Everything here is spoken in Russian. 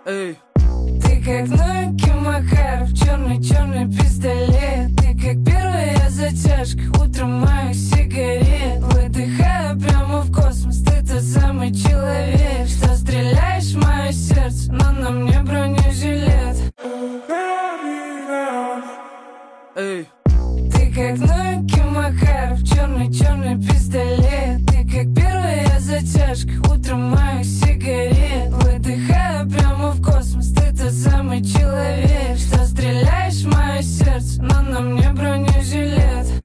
Эй. Ты как Нойки Макаров, черный пистолет. Ты как первая затяжка, утром моих сигарет. Выдыхаю прямо в космос, ты тот самый человек, что стреляешь в мое сердце, но на мне бронежилет. Эй. Ты как Нойки Макаров, черный пистолет. Ты как первая затяжка, утром моих сигарет.